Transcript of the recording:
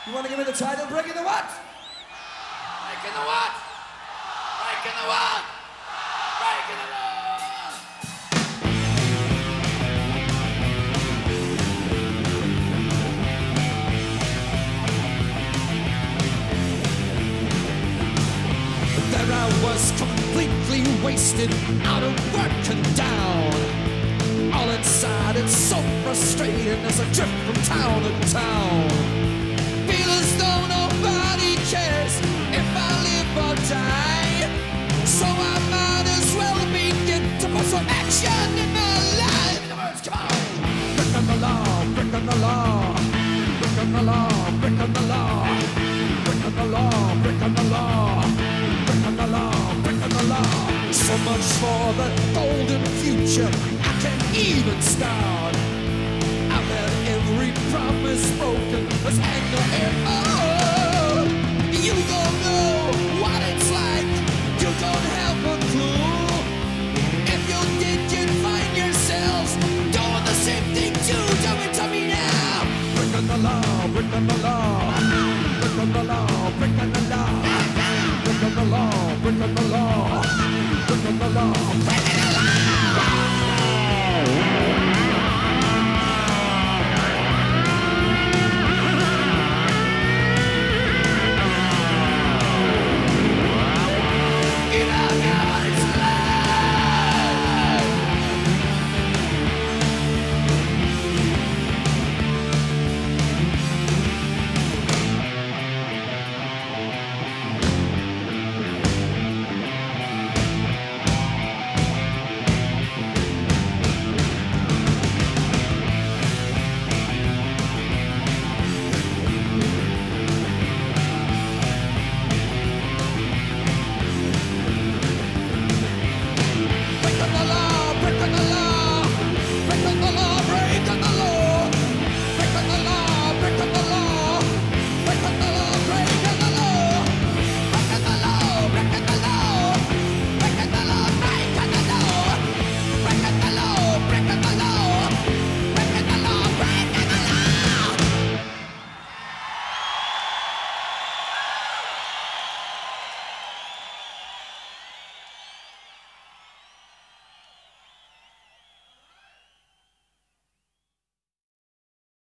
You want to give me the title? Breaking the what? Breaking the what? Breaking the what? Breaking the law. There I was, completely wasted, out of work and down. All inside, it's so frustrating as I drift from town to town. Feel as though nobody cares if I live or die. So I might as well begin to put some action in my life. The words come on. Breaking the law, breaking the law, breaking the law, breaking the law, breaking the law, breaking the law. Breaking the law, breaking the law. So much for the golden future I can't even start. I've had every promise broken. There's anger and you don't know what it's like. You don't have a clue. If you did, you'd find yourselves doing the same thing too. Tell me now. Breaking the law, breaking the law.